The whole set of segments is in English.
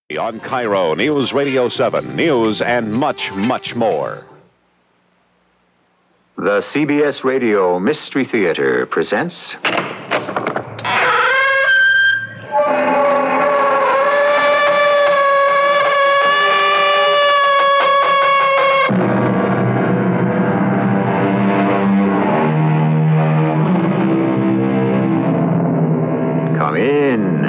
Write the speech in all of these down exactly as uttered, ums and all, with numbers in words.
On Cairo News Radio seven, news and much, much more. The C B S Radio Mystery Theater presents... Come in.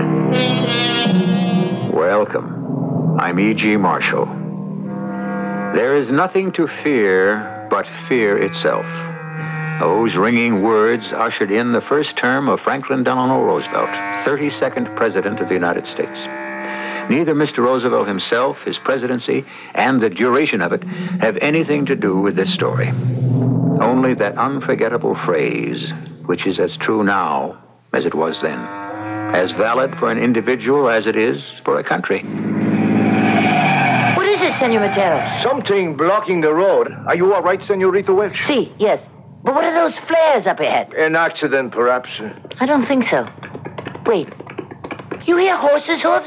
Welcome. I'm E G. Marshall. There is nothing to fear but fear itself. Those ringing words ushered in the first term of Franklin Delano Roosevelt, thirty-second President of the United States. Neither Mister Roosevelt himself, his presidency, and the duration of it have anything to do with this story. Only that unforgettable phrase, which is as true now as it was then, as valid for an individual as it is for a country. What is it, Senor Materas? Something blocking the road. Are you all right, Senorita Welch? Si, yes. But what are those flares up ahead? An accident, perhaps. I don't think so. Wait. You hear horses' hooves?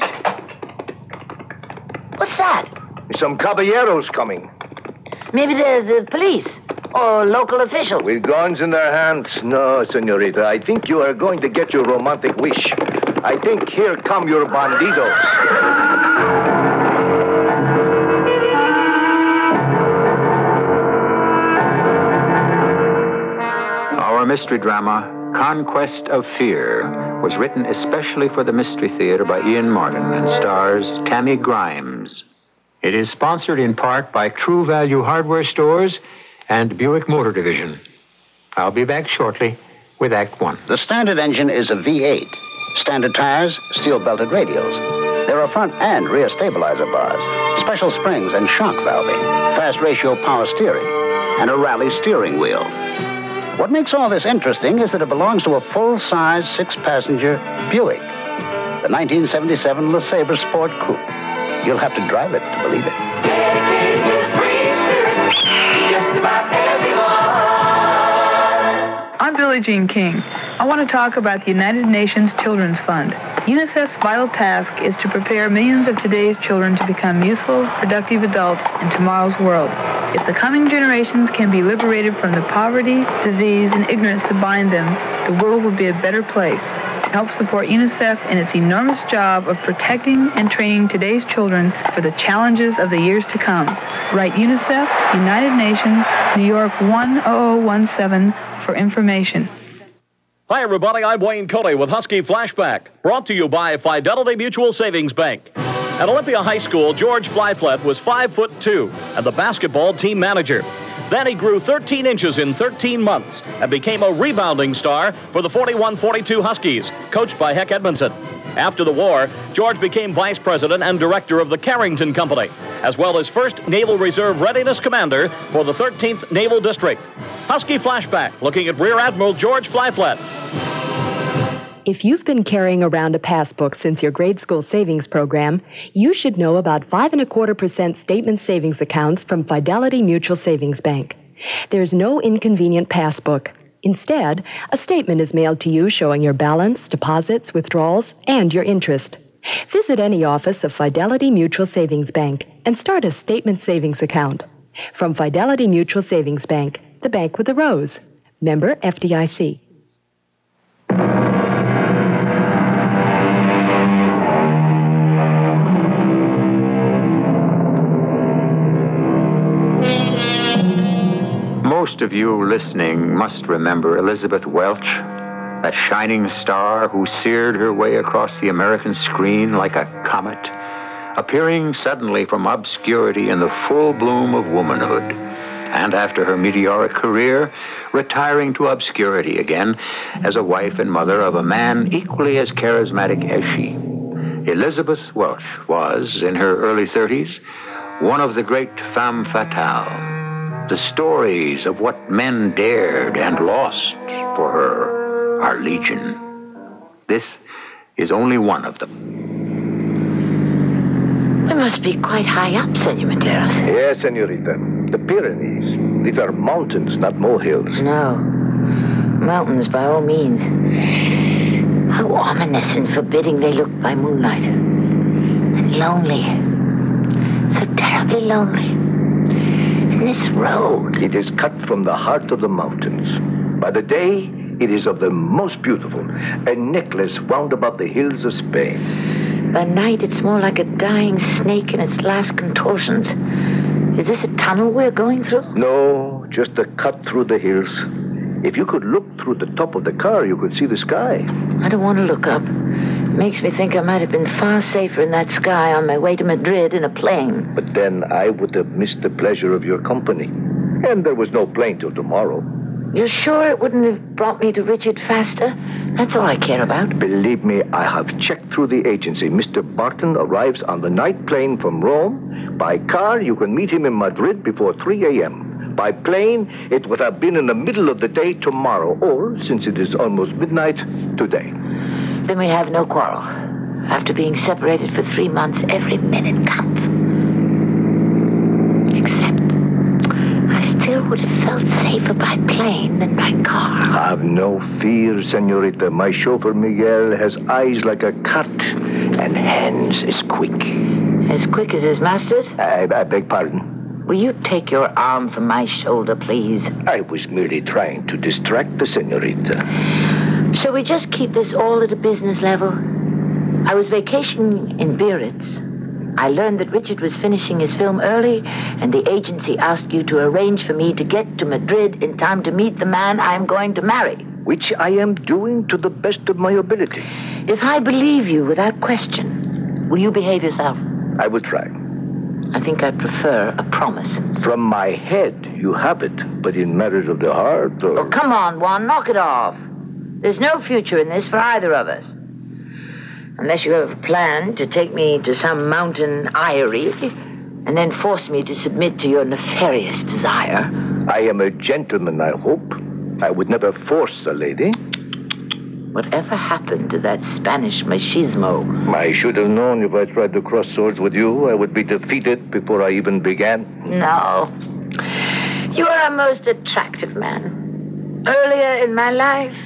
What's that? Some caballeros coming. Maybe they're the police or local officials. With guns in their hands? No, Senorita. I think you are going to get your romantic wish. I think here come your bandidos. Our mystery drama, Conquest of Fear, was written especially for the Mystery Theater by Ian Martin and stars Tammy Grimes. It is sponsored in part by True Value Hardware Stores and Buick Motor Division. I'll be back shortly with Act One. The standard engine is a V eight. Standard tires, steel-belted radials. There are front and rear stabilizer bars, special springs and shock valving, fast ratio power steering, and a rally steering wheel. What makes all this interesting is that it belongs to a full-size, six-passenger Buick, the nineteen seventy-seven LeSabre Sport Coupe. You'll have to drive it to believe it. I'm Billie Jean King. I want to talk about the United Nations Children's Fund. UNICEF's vital task is to prepare millions of today's children to become useful, productive adults in tomorrow's world. If the coming generations can be liberated from the poverty, disease, and ignorance that bind them, the world will be a better place. To help support UNICEF in its enormous job of protecting and training today's children for the challenges of the years to come, write UNICEF, United Nations, New York one oh oh one seven for information. Hi, everybody. I'm Wayne Coley with Husky Flashback, brought to you by Fidelity Mutual Savings Bank. At Olympia High School, George Flyflett was five foot two and the basketball team manager. Then he grew thirteen inches in thirteen months and became a rebounding star for the forty-one forty-two Huskies, coached by Heck Edmondson. After the war, George became vice president and director of the Carrington Company, as well as first Naval Reserve Readiness Commander for the thirteenth Naval District. Husky Flashback, looking at Rear Admiral George Flyflett. If you've been carrying around a passbook since your grade school savings program, you should know about five and a quarter percent statement savings accounts from Fidelity Mutual Savings Bank. There's no inconvenient passbook. Instead, a statement is mailed to you showing your balance, deposits, withdrawals, and your interest. Visit any office of Fidelity Mutual Savings Bank and start a statement savings account. From Fidelity Mutual Savings Bank, the bank with a rose. Member F D I C. Most of you listening must remember Elizabeth Welch, that shining star who seared her way across the American screen like a comet, appearing suddenly from obscurity in the full bloom of womanhood, and after her meteoric career, retiring to obscurity again as a wife and mother of a man equally as charismatic as she. Elizabeth Welch was, in her early thirties, one of the great femmes fatales. The stories of what men dared and lost for her are legion. This is only one of them. We must be quite high up, Senor Materas. Yes, Senorita. The Pyrenees. These are mountains, not molehills. No. Mountains, by all means. How ominous and forbidding they look by moonlight. And lonely. So terribly lonely. And this road. It is cut from the heart of the mountains. By the day, it is of the most beautiful, a necklace wound about the hills of Spain. By night, it's more like a dying snake in its last contortions. Is this a tunnel we're going through? No, just a cut through the hills. If you could look through the top of the car, you could see the sky. I don't want to look up. It makes me think I might have been far safer in that sky on my way to Madrid in a plane. But then I would have missed the pleasure of your company. And there was no plane till tomorrow. You're sure it wouldn't have brought me to Richard faster? That's all I care about. Believe me, I have checked through the agency. Mister Barton arrives on the night plane from Rome. By car, you can meet him in Madrid before three a.m. By plane, it would have been in the middle of the day tomorrow, or, since it is almost midnight, today. Then we have no quarrel. After being separated for three months, every minute counts. Except, I still would have felt safer by plane than by car. Have no fear, senorita. My chauffeur Miguel has eyes like a cat and hands as quick. As quick as his master's? I, I beg pardon. Will you take your arm from my shoulder, please? I was merely trying to distract the senorita. Shall we just keep this all at a business level? I was vacationing in Biarritz. I learned that Richard was finishing his film early, and the agency asked you to arrange for me to get to Madrid in time to meet the man I'm going to marry. Which I am doing to the best of my ability. If I believe you without question, will you behave yourself? I will try. I think I prefer a promise. From my head, you have it. But in matters of the heart, or... Oh, come on, Juan, knock it off. There's no future in this for either of us. Unless you have a plan to take me to some mountain eyrie and then force me to submit to your nefarious desire. I am a gentleman, I hope. I would never force a lady. Whatever happened to that Spanish machismo? I should have known if I tried to cross swords with you, I would be defeated before I even began. No. You are a most attractive man. Earlier in my life.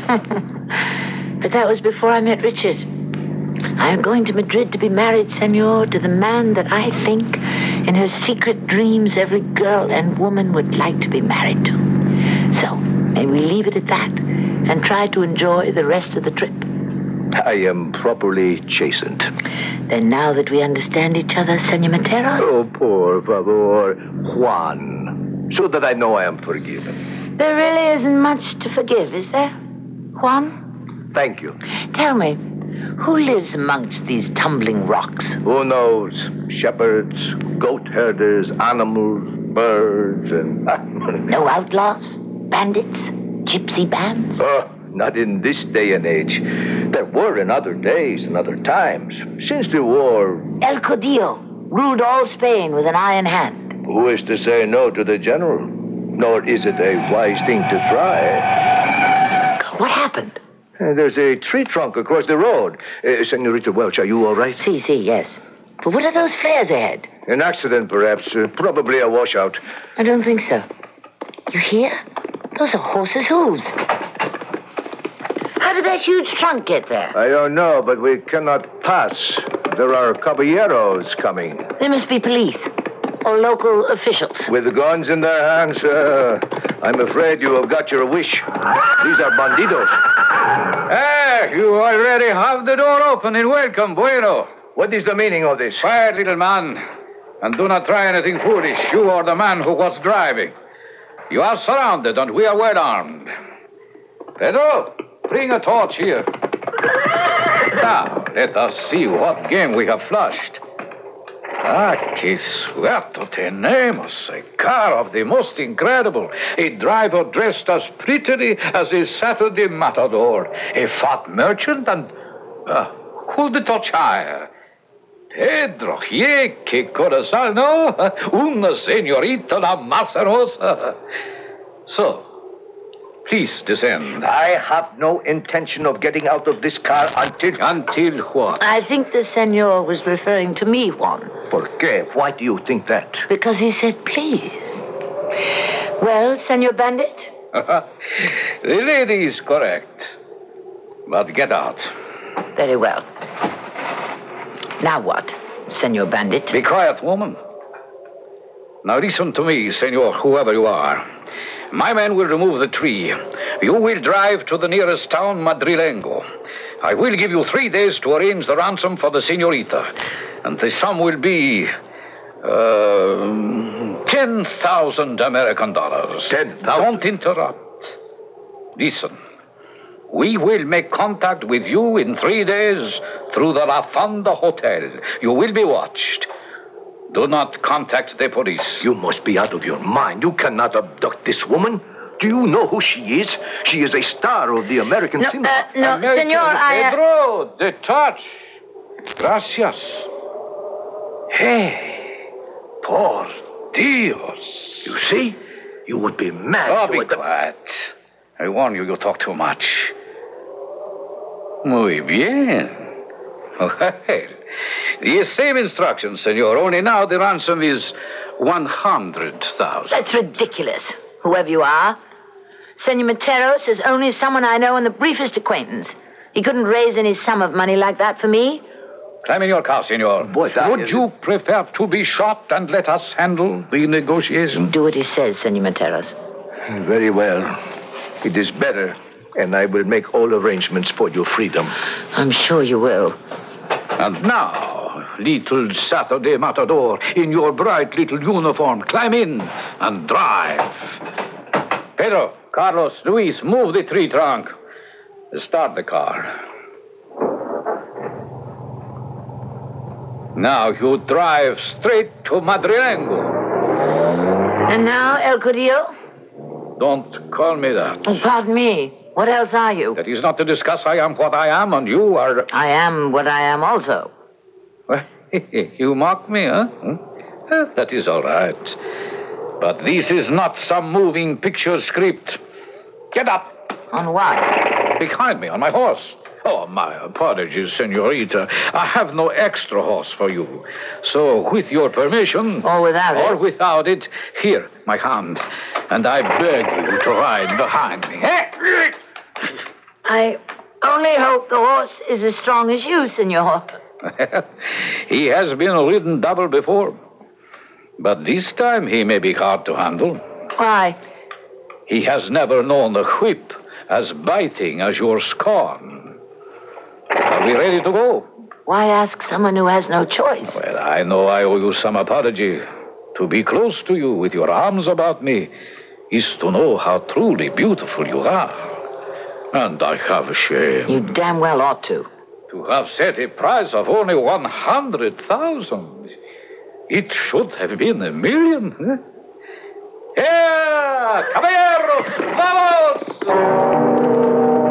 But that was before I met Richard. I am going to Madrid to be married, senor, to the man that I think, in her secret dreams, every girl and woman would like to be married to. So, may we leave it at that and try to enjoy the rest of the trip? I am properly chastened. Then now that we understand each other, Senor Montero? Oh, por favor, Juan. So that I know I am forgiven. There really isn't much to forgive, is there, Juan? Thank you. Tell me, who lives amongst these tumbling rocks? Who knows? Shepherds, goat herders, animals, birds, and... No outlaws? Bandits? Gypsy bands? Oh, not in this day and age. There were in other days and other times. Since the war... El Codillo ruled all Spain with an iron hand. Who is to say no to the general? Nor is it a wise thing to try. What happened? Uh, there's a tree trunk across the road. Uh, Senorita Welch, are you all right? Si, si, yes. But what are those flares ahead? An accident, perhaps. Uh, probably a washout. I don't think so. You hear? Those are horses' hooves. How did that huge trunk get there? I don't know, but we cannot pass. There are caballeros coming. There must be police or local officials. With guns in their hands, uh, I'm afraid you have got your wish. These are bandidos. Ah, you already have the door open and welcome, Bueno. What is the meaning of this? Quiet, little man, and do not try anything foolish. You are the man who was driving. You are surrounded, and we are well armed. Pedro, bring a torch here. Now, let us see what game we have flushed. Ah, que suerte tenemos. A car of the most incredible. A driver dressed as prettily as a Saturday matador. A fat merchant and... Uh, hold the torch higher. Pedro, ye, que corazón, no? Una señorita la más hermosa. So, please descend. I have no intention of getting out of this car until... Until what? I think the senor was referring to me, Juan. ¿Por qué? Why do you think that? Because he said please. Well, Senor Bandit? The lady is correct. But get out. Very well. Now what? Senor Bandit. Be quiet, woman. Now listen to me, senor, whoever you are. My men will remove the tree. You will drive to the nearest town, Madrilengo. I will give you three days to arrange the ransom for the senorita. And the sum will be... Uh, ten thousand American dollars. Ten thousand? Don't interrupt. Listen. We will make contact with you in three days through the La Fonda Hotel. You will be watched. Do not contact the police. You must be out of your mind. You cannot abduct this woman. Do you know who she is? She is a star of the American No, cinema. uh, no, American senor, I... Uh... Pedro, the touch. Gracias. Hey, por Dios. You see? You would be mad. Oh, to be ad- quiet. I warn you, you talk too much. Muy bien. Well, the same instructions, senor. Only now the ransom is one hundred thousand. That's ridiculous, whoever you are. Senor Materos is only someone I know in the briefest acquaintance. He couldn't raise any sum of money like that for me. Climb in your car, senor. Boy, that Would is- you prefer to be shot and let us handle the negotiation? Do what he says, Senor Materos. Very well. It is better, and I will make all arrangements for your freedom. I'm sure you will. And now, little Saturday Matador, in your bright little uniform, climb in and drive. Pedro, Carlos, Luis, move the tree trunk. Start the car. Now you drive straight to Madrilengo. And now, El Cudillo? Don't call me that. Oh, pardon me. What else are you? That is not to discuss. I am what I am, and you are... I am what I am also. Well, you mock me, huh? Hmm? Eh, That is all right. But this is not some moving picture script. Get up. On what? Behind me, on my horse. Oh, my apologies, senorita. I have no extra horse for you. So, with your permission... Or without Or it. without it, here, my hand. And I beg you to ride behind me. Eh? I only hope the horse is as strong as you, senor. He has been ridden double before. But this time he may be hard to handle. Why? He has never known a whip as biting as your scorn. Are we ready to go? Why ask someone who has no choice? Well, I know I owe you some apology. To be close to you with your arms about me is to know how truly beautiful you are. And I have a shame. You damn well ought to. To have set a price of only one hundred thousand. It should have been a million. Huh? Yeah, caballeros, vamos!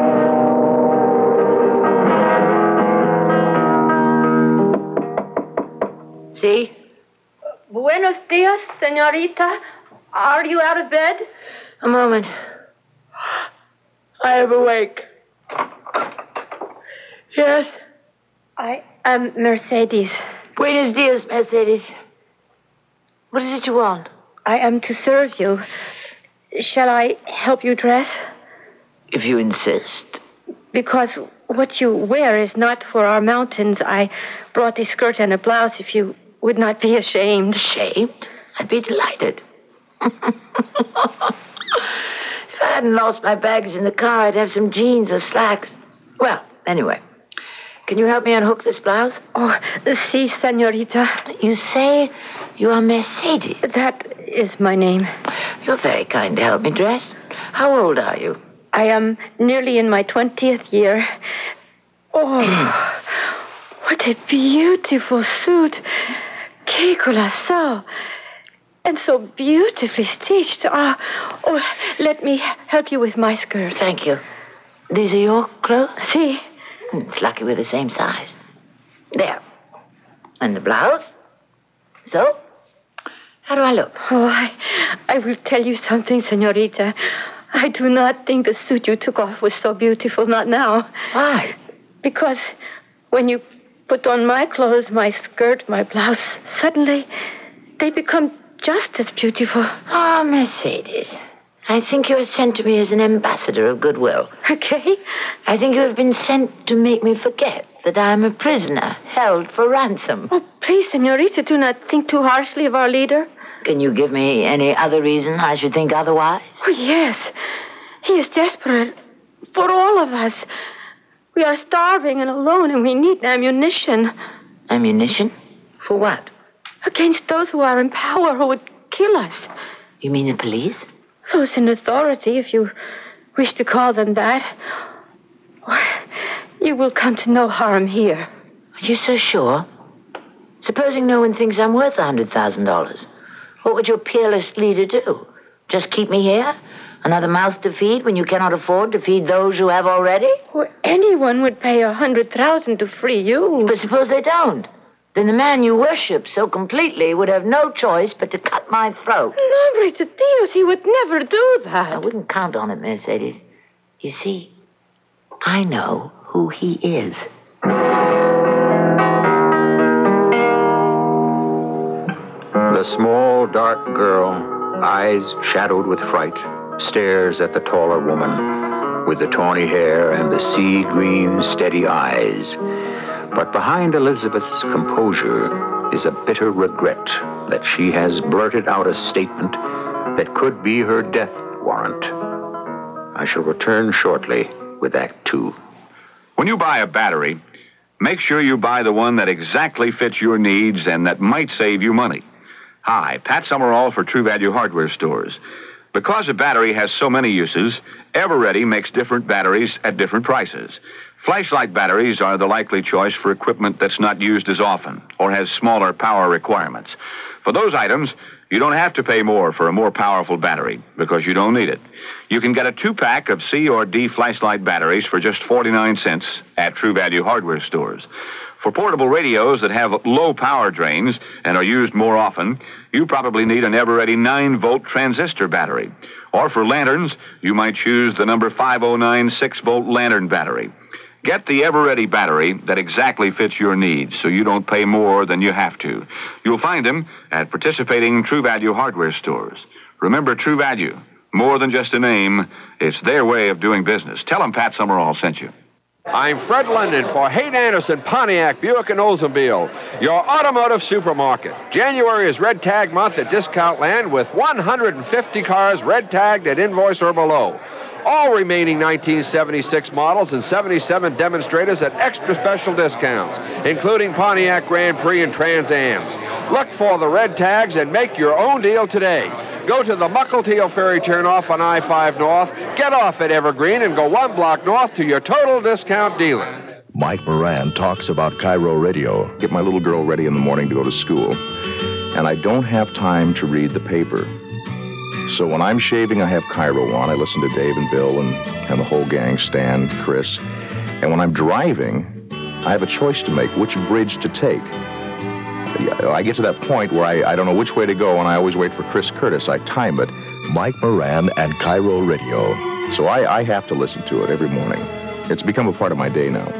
See? Buenos dias, señorita. Are you out of bed? A moment. I am awake. Yes? I am Mercedes. Buenos dias, Mercedes. What is it you want? I am to serve you. Shall I help you dress? If you insist. Because what you wear is not for our mountains. I brought a skirt and a blouse if you would not be ashamed. Ashamed? I'd be delighted. If I hadn't lost my baggage in the car, I'd have some jeans or slacks. Well, anyway. Can you help me unhook this blouse? Oh, si, señorita. You say you are Mercedes. That is my name. You're very kind to help me dress. How old are you? I am nearly in my twentieth year. Oh, what a beautiful suit. Que colossal. And so beautifully stitched. Ah, oh, let me help you with my skirt. Thank you. These are your clothes? See? It's lucky we're the same size. There. And the blouse? So? How do I look? Oh, I, I will tell you something, señorita. I do not think the suit you took off was so beautiful, not now. Why? Because when you put on my clothes, my skirt, my blouse, suddenly they become just as beautiful. Ah, Mercedes. I think you are sent to me as an ambassador of goodwill. Okay. I think you have been sent to make me forget that I am a prisoner held for ransom. Oh, please, senorita, do not think too harshly of our leader. Can you give me any other reason I should think otherwise? Oh, yes. He is desperate for all of us. We are starving and alone, and we need ammunition. Ammunition? For what? Against those who are in power, who would kill us. You mean the police? Those in authority, if you wish to call them that. You will come to no harm here. Are you so sure? Supposing no one thinks I'm worth a hundred thousand dollars, what would your peerless leader do? Just keep me here? Another mouth to feed when you cannot afford to feed those you have already? Or anyone would pay a hundred thousand to free you. But suppose they don't. Then the man you worship so completely would have no choice but to cut my throat. Nombre de Dios, he would never do that. I wouldn't count on it, Mercedes. You see, I know who he is. The small, dark girl, eyes shadowed with fright, stares at the taller woman with the tawny hair and the sea green, steady eyes. But behind Elizabeth's composure is a bitter regret that she has blurted out a statement that could be her death warrant. I shall return shortly with Act Two. When you buy a battery, make sure you buy the one that exactly fits your needs and that might save you money. Hi, Pat Summerall for True Value Hardware Stores. Because a battery has so many uses, Eveready makes different batteries at different prices. Flashlight batteries are the likely choice for equipment that's not used as often or has smaller power requirements. For those items, you don't have to pay more for a more powerful battery because you don't need it. You can get a two-pack of C or D flashlight batteries for just forty-nine cents at True Value Hardware Stores. For portable radios that have low power drains and are used more often, you probably need an Eveready nine-volt transistor battery. Or for lanterns, you might choose the number five oh nine six-volt lantern battery. Get the Eveready battery that exactly fits your needs so you don't pay more than you have to. You'll find them at participating True Value hardware stores. Remember True Value, more than just a name, it's their way of doing business. Tell them Pat Summerall sent you. I'm Fred London for Haight Anderson, Pontiac, Buick, and Oldsmobile, your automotive supermarket. January is Red Tag month at Discount Land with one hundred fifty cars red tagged at invoice or below. All remaining nineteen seventy-six models and seventy-seven demonstrators at extra special discounts, including Pontiac Grand Prix and Trans Ams. Look for the red tags and make your own deal today. Go to the Muckleteel Ferry turnoff on I five North, get off at Evergreen, and go one block north to your total discount dealer. Mike Moran talks about Cairo Radio. Get my little girl ready in the morning to go to school, and I don't have time to read the paper. So when I'm shaving, I have Cairo on. I listen to Dave and Bill and, and the whole gang, Stan, Chris. And when I'm driving, I have a choice to make, which bridge to take. I get to that point where I, I don't know which way to go, and I always wait for Chris Curtis. I time it. Mike Moran and Cairo Radio. So I, I have to listen to it every morning. It's become a part of my day now.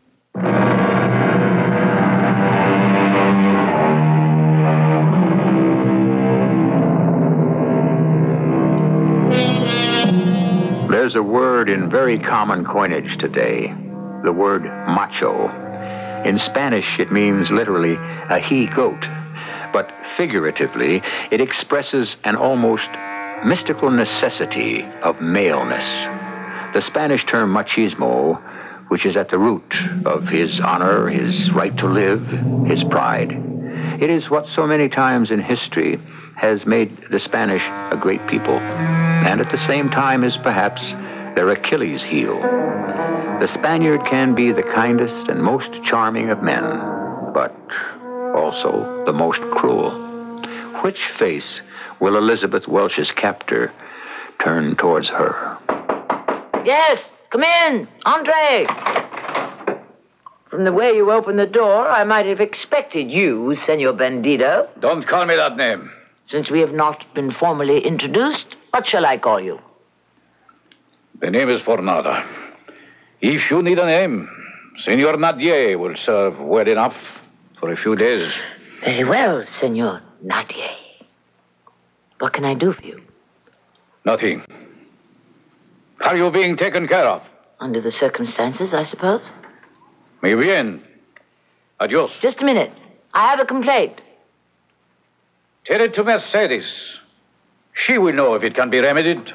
There's a word in very common coinage today, the word macho. In Spanish, it means literally a he-goat, but figuratively, it expresses an almost mystical necessity of maleness. The Spanish term machismo, which is at the root of his honor, his right to live, his pride. It is what so many times in history has made the Spanish a great people, and at the same time is perhaps their Achilles heel. The Spaniard can be the kindest and most charming of men, but also the most cruel. Which face will Elizabeth Welch's captor turn towards her? Yes, come in, Andre. From the way you opened the door, I might have expected you, Senor Bandido. Don't call me that name. Since we have not been formally introduced, what shall I call you? The name is Fornada. If you need a name, Senor Nadier will serve well enough for a few days. Very well, Senor Nadier. What can I do for you? Nothing. Are you being taken care of? Under the circumstances, I suppose. Muy bien. Adios. Just a minute. I have a complaint. Tell it to Mercedes. She will know if it can be remedied.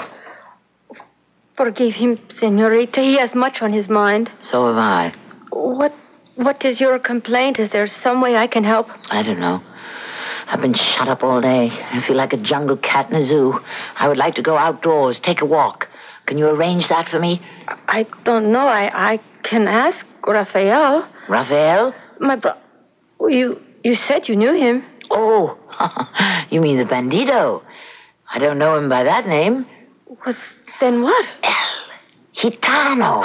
Forgive him, Senorita. He has much on his mind. So have I. What What is your complaint? Is there some way I can help? I don't know. I've been shut up all day. I feel like a jungle cat in a zoo. I would like to go outdoors, take a walk. Can you arrange that for me? I don't know. I, I can ask Rafael. Rafael? My bro... You, you said you knew him. Oh, you mean the bandito. I don't know him by that name. Well, then what? El Gitano.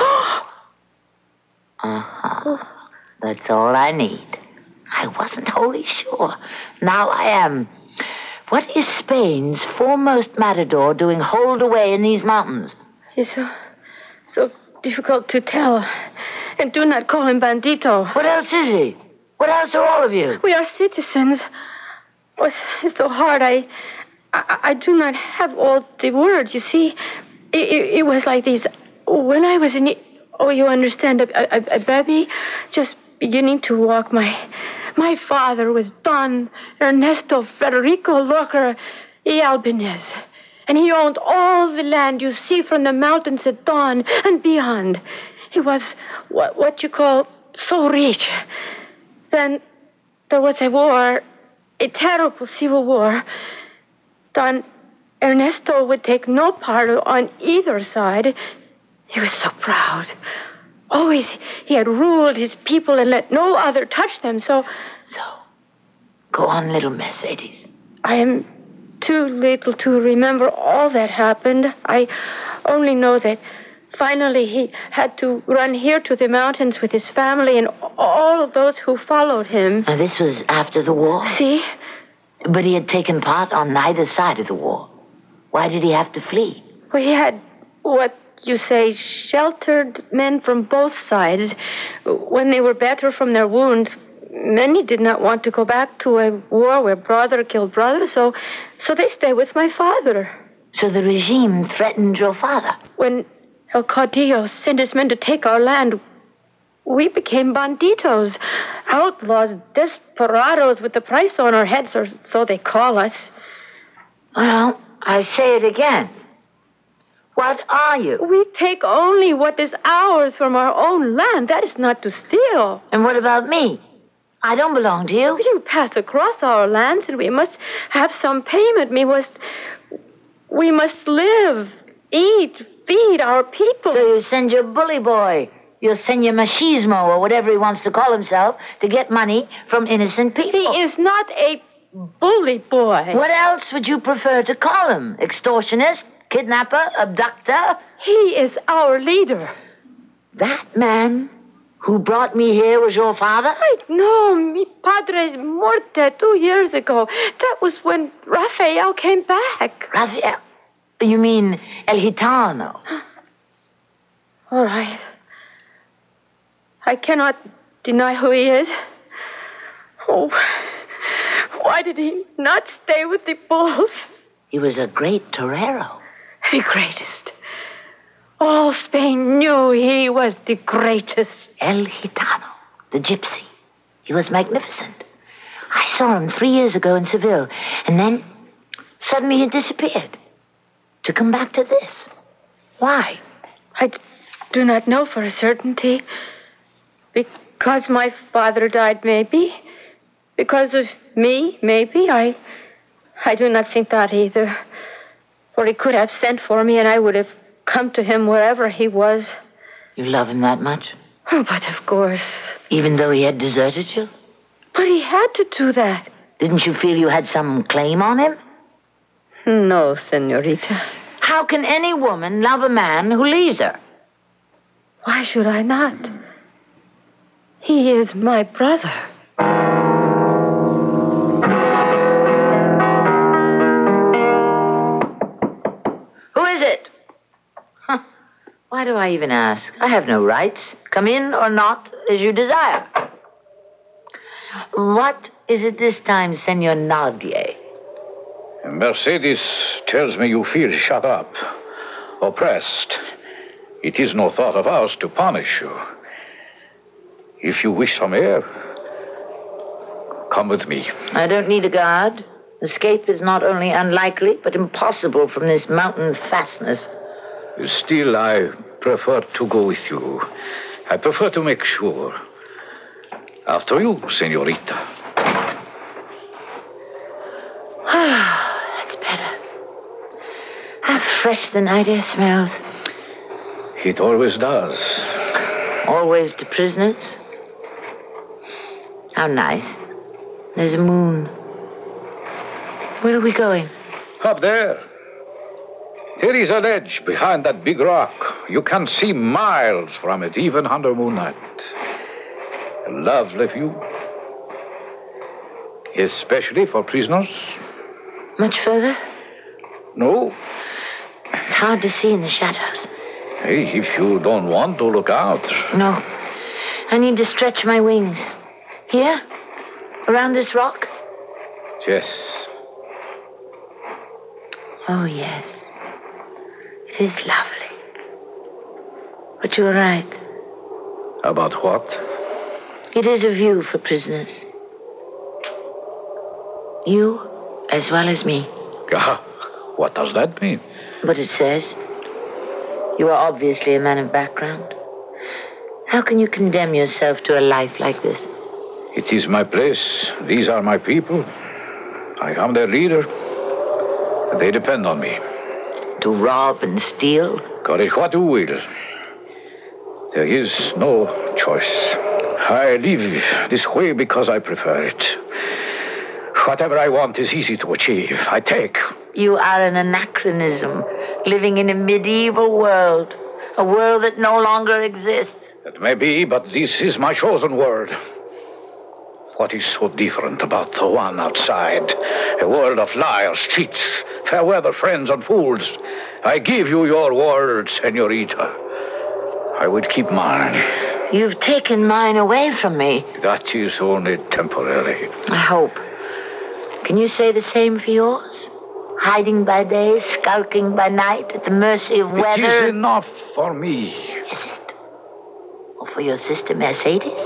Uh-huh. That's all I need. I wasn't wholly sure. Now I am. What is Spain's foremost matador doing holed away in these mountains? It's so, so difficult to tell. And do not call him bandito. What else is he? What else are all of you? We are citizens. Oh, it's, it's so hard. I, I I do not have all the words. You see, it, it, it was like this. When I was in... Oh, you understand, a, a, a baby just beginning to walk. My my father was Don Ernesto Federico Lorca y Albinez. And he owned all the land you see from the mountains at dawn and beyond. He was what, what you call so rich. Then there was a war, a terrible civil war. Don Ernesto would take no part on either side. He was so proud. Always he had ruled his people and let no other touch them, so... So, go on, little Mercedes. I am too little to remember all that happened. I only know that finally he had to run here to the mountains with his family and all of those who followed him. Now, this was after the war? See? But he had taken part on neither side of the war. Why did he have to flee? Well, he had what you say sheltered men from both sides. When they were better from their wounds, many did not want to go back to a war where brother killed brother, so so they stayed with my father. So the regime threatened your father? When El Caudillo sent his men to take our land, we became banditos, outlaws, desperados with the price on our heads, or so they call us. Well, I say it again. What are you? We take only what is ours from our own land. That is not to steal. And what about me? I don't belong to you. You pass across our lands, and we must have some payment. We must, we must live, eat, feed our people. So you send your bully boy, your senor machismo, or whatever he wants to call himself, to get money from innocent people. He is not a bully boy. What else would you prefer to call him? Extortionist? Kidnapper? Abductor? He is our leader. That man who brought me here was your father? I know. Mi padre morte two years ago. That was when Rafael came back. Rafael? You mean El Gitano? All right. I cannot deny who he is. Oh, why did he not stay with the bulls? He was a great torero. The greatest. All Spain knew he was the greatest. El Gitano, the gypsy. He was magnificent. I saw him three years ago in Seville, and then suddenly he disappeared. To come back to this. Why? I do not know for a certainty. Because my father died, maybe. Because of me, maybe. I, I do not think that either. For he could have sent for me, and I would have come to him wherever he was. You love him that much? Oh, but of course. Even though he had deserted you? But he had to do that. Didn't you feel you had some claim on him? No, senorita. How can any woman love a man who leaves her? Why should I not? He is my brother. Why do I even ask? I have no rights. Come in or not, as you desire. What is it this time, Senor Nadier? Mercedes tells me you feel shut up, oppressed. It is no thought of ours to punish you. If you wish some air, come with me. I don't need a guard. Escape is not only unlikely, but impossible from this mountain fastness. Still, I prefer to go with you. I prefer to make sure. After you, senorita. That's better. How fresh the night air smells. It always does. Always to prisoners? How nice. There's a moon. Where are we going? Up there. There is a ledge behind that big rock. You can see miles from it, even under moonlight. A lovely view. Especially for prisoners. Much further? No. It's hard to see in the shadows. Hey, if you don't want to look out. No. I need to stretch my wings. Here? Around this rock? Yes. Oh, yes. It is lovely. But you were right. About what? It is a view for prisoners. You, as well as me. Ah, what does that mean? But it says, you are obviously a man of background. How can you condemn yourself to a life like this? It is my place. These are my people. I am their leader. They depend on me. To rob and steal? Call it what you will. There is no choice. I live this way because I prefer it. Whatever I want is easy to achieve. I take. You are an anachronism, living in a medieval world, a world that no longer exists. It may be, but this is my chosen world. What is so different about the one outside? A world of liars, cheats, fair weather friends and fools. I give you your world, senorita. I will keep mine. You've taken mine away from me. That is only temporary. I hope. Can you say the same for yours? Hiding by day, skulking by night, at the mercy of weather? It is enough for me. Is it? Or for your sister Mercedes?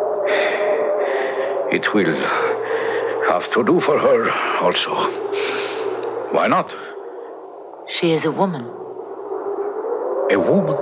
It will have to do for her also. Why not? She is a woman. A woman?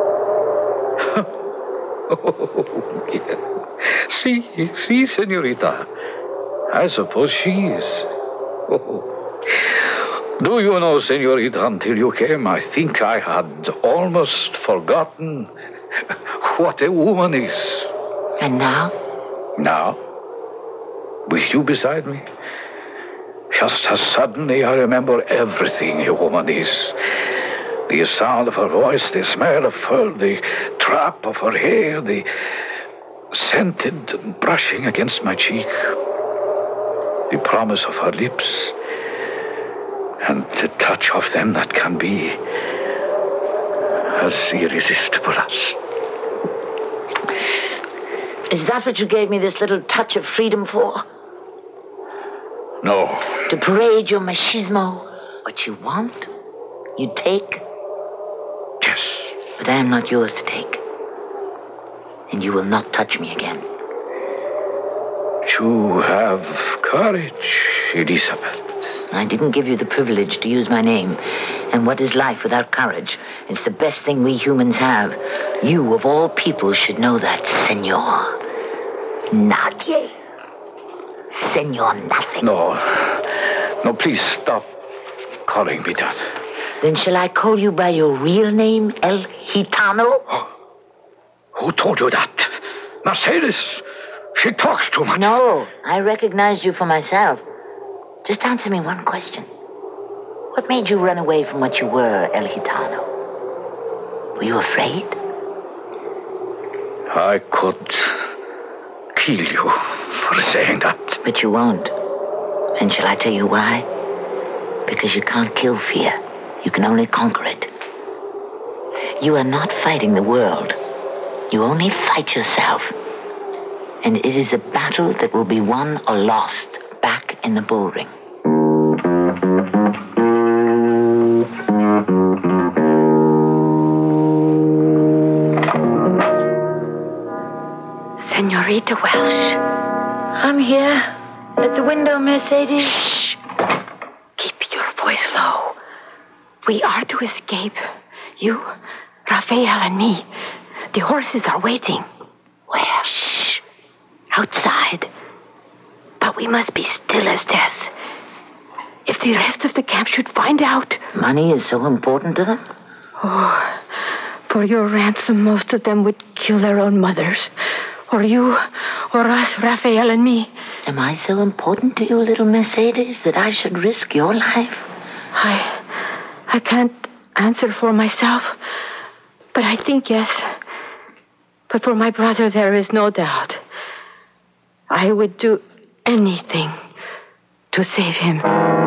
Oh, yeah. See, see, senorita. I suppose she is. Oh. Do you know, senorita, until you came, I think I had almost forgotten what a woman is. And now? Now? With you beside me? Just as suddenly I remember everything a woman is. The sound of her voice, the smell of her, the trap of her hair, the scented brushing against my cheek, the promise of her lips, and the touch of them that can be as irresistible as... Is that what you gave me this little touch of freedom for? No. To parade your machismo? What you want, you take? Yes. But I am not yours to take. And you will not touch me again. You have courage, Elizabeth. I didn't give you the privilege to use my name. And what is life without courage? It's the best thing we humans have. You, of all people, should know that, senor. Nadie. Senor nothing. No. No, please stop calling me that. Then shall I call you by your real name, El Gitano? Oh. Who told you that? Mercedes. She talks too much. No, I recognized you for myself. Just answer me one question. What made you run away from what you were, El Gitano? Were you afraid? I could kill you for saying that. But you won't. And shall I tell you why? Because you can't kill fear. You can only conquer it. You are not fighting the world. You only fight yourself. And it is a battle that will be won or lost back in the bull ring. Margarita Welsh. I'm here at the window, Mercedes. Shh. Keep your voice low. We are to escape. You, Raphael, and me. The horses are waiting. Where? Shh. Outside. But we must be still as death. If the rest of the camp should find out... Money is so important to them? Oh, for your ransom, most of them would kill their own mothers. Or you, or us, Raphael and me. Am I so important to you, little Mercedes, that I should risk your life? I... I can't answer for myself. But I think yes. But for my brother, there is no doubt. I would do anything to save him.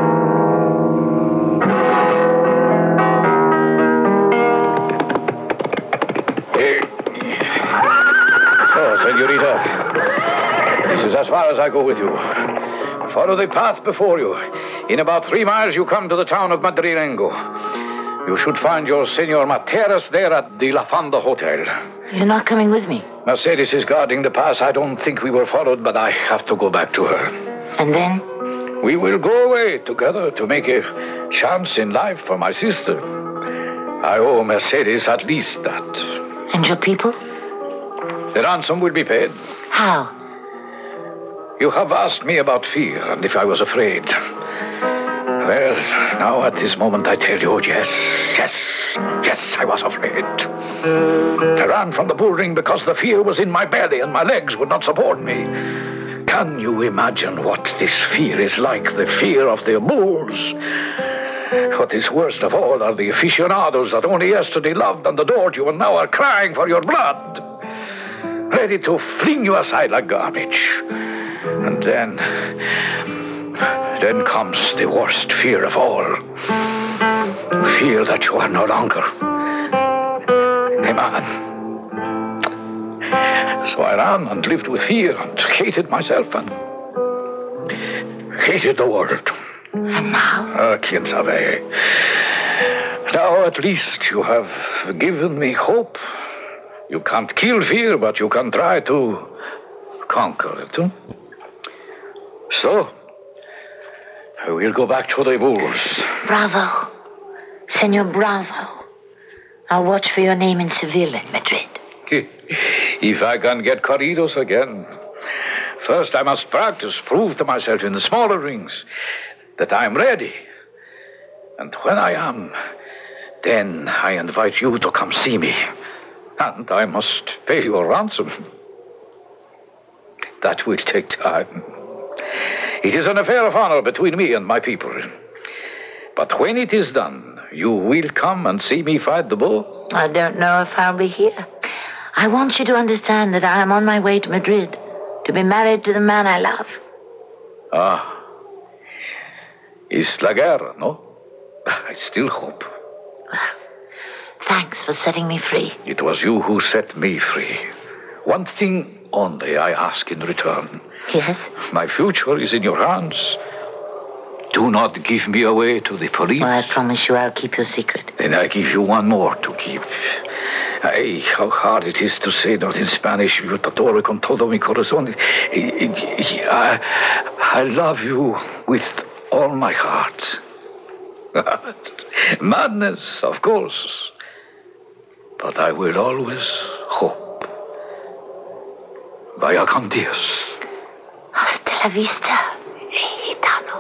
Senorita, this is as far as I go with you. Follow the path before you. In about three miles, you come to the town of Madrilengo. You should find your Senor Materas there at the La Fonda Hotel. You're not coming with me? Mercedes is guarding the pass. I don't think we were followed, but I have to go back to her. And then? We will go away together to make a chance in life for my sister. I owe Mercedes at least that. And your people? The ransom will be paid. How? You have asked me about fear and if I was afraid. Well, now at this moment I tell you, yes, yes, yes, I was afraid. I ran from the bull ring because the fear was in my belly and my legs would not support me. Can you imagine what this fear is like, the fear of the bulls? What is worst of all are the aficionados that only yesterday loved and adored you and now are crying for your blood, ready to fling you aside like garbage. And then, then comes the worst fear of all. Fear that you are no longer a man. So I ran and lived with fear and hated myself and hated the world. And now? Ah, quien sabe. Now at least you have given me hope. You can't kill fear, but you can try to conquer it. Huh? So, I will go back to the bulls. Bravo. Senor Bravo. I'll watch for your name in Seville and Madrid. If I can get corridos again. First, I must practice, prove to myself in the smaller rings that I am ready. And when I am, then I invite you to come see me. And I must pay your ransom. That will take time. It is an affair of honor between me and my people. But when it is done, you will come and see me fight the bull? I don't know if I'll be here. I want you to understand that I am on my way to Madrid to be married to the man I love. Ah. Es la guerra, no? I still hope. Thanks for setting me free. It was you who set me free. One thing only I ask in return. Yes? My future is in your hands. Do not give me away to the police. Well, I promise you I'll keep your secret. Then I give you one more to keep. Ay, how hard it is to say that in Spanish. Yo te adoro con todo mi corazón. I, I love you with all my heart. Madness, of course. But I will always hope. Vaya con Dios. Hasta la vista, gitano.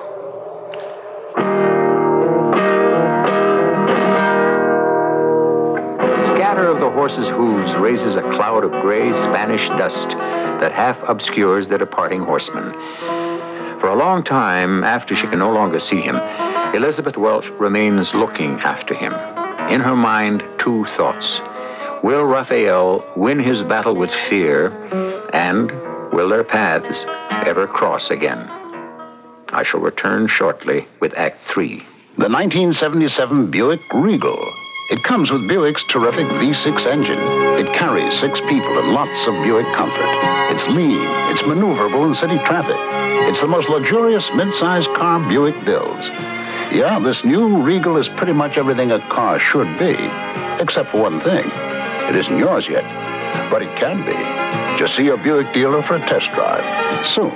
The scatter of the horses' hooves raises a cloud of gray Spanish dust that half obscures the departing horseman. For a long time, after she can no longer see him, Elizabeth Welch remains looking after him. In her mind, two thoughts. Will Raphael win his battle with fear, and will their paths ever cross again? I shall return shortly with Act Three. The nineteen seventy-seven Buick Regal. It comes with Buick's terrific V six engine. It carries six people and lots of Buick comfort. It's lean. It's maneuverable in city traffic. It's the most luxurious mid-sized car Buick builds. Yeah, this new Regal is pretty much everything a car should be, except for one thing. It isn't yours yet, but it can be. Just see your Buick dealer for a test drive soon.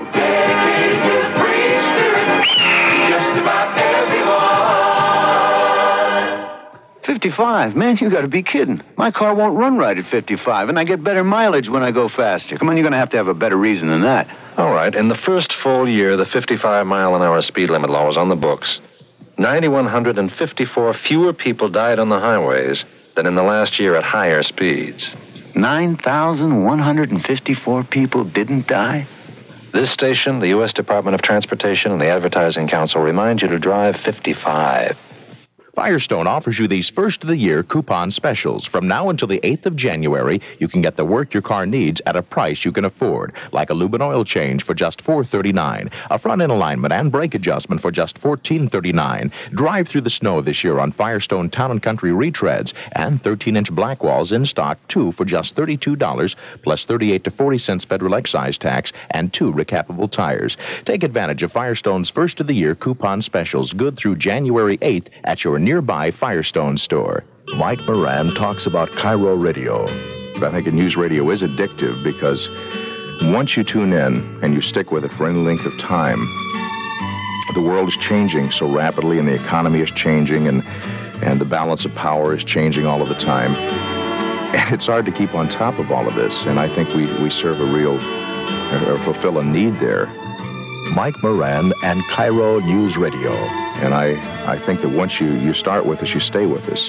fifty-five? Man, you gotta be kidding. My car won't run right at fifty-five, and I get better mileage when I go faster. Come on, you're gonna have to have a better reason than that. All right, in the first full year, the fifty-five mile an hour speed limit law was on the books. nine thousand one hundred fifty-four fewer people died on the highways than in the last year at higher speeds. nine thousand one hundred fifty-four people didn't die? This station, the U S Department of Transportation, and the Advertising Council remind you to drive fifty-five. Firestone offers you these first-of-the-year coupon specials. From now until the eighth of January, you can get the work your car needs at a price you can afford, like a lube and oil change for just four dollars and thirty-nine cents, a front-end alignment and brake adjustment for just fourteen dollars and thirty-nine cents. Drive through the snow this year on Firestone Town and Country retreads, and thirteen inch black walls in stock, two for just thirty-two dollars, plus thirty-eight to forty cents federal excise tax, and two recapable tires. Take advantage of Firestone's first-of-the-year coupon specials, good through January eighth at your nearby Firestone store. Mike Moran talks about Cairo Radio. I think news radio is addictive because once you tune in and you stick with it for any length of time, the world is changing so rapidly and the economy is changing and, and the balance of power is changing all of the time. And it's hard to keep on top of all of this. And I think we, we serve a real, or fulfill a need there. Mike Moran and Cairo News Radio. And I, I think that once you, you start with us, you stay with us.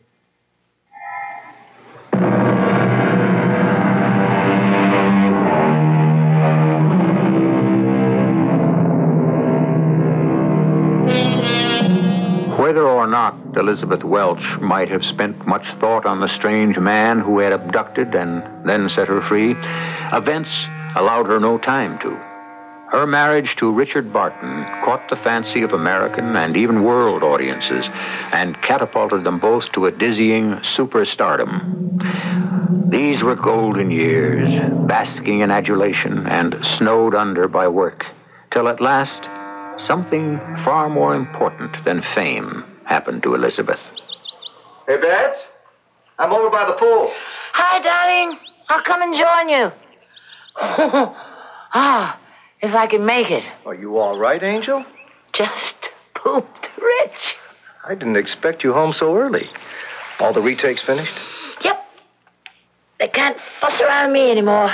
Whether or not Elizabeth Welch might have spent much thought on the strange man who had abducted and then set her free, events allowed her no time to. Her marriage to Richard Barton caught the fancy of American and even world audiences and catapulted them both to a dizzying superstardom. These were golden years, basking in adulation and snowed under by work, till at last, something far more important than fame happened to Elizabeth. Hey, Bats, I'm over by the pool. Hi, darling. I'll come and join you. Ah. If I can make it. Are you all right, Angel? Just pooped, Rich. I didn't expect you home so early. All the retakes finished? Yep. They can't fuss around me anymore.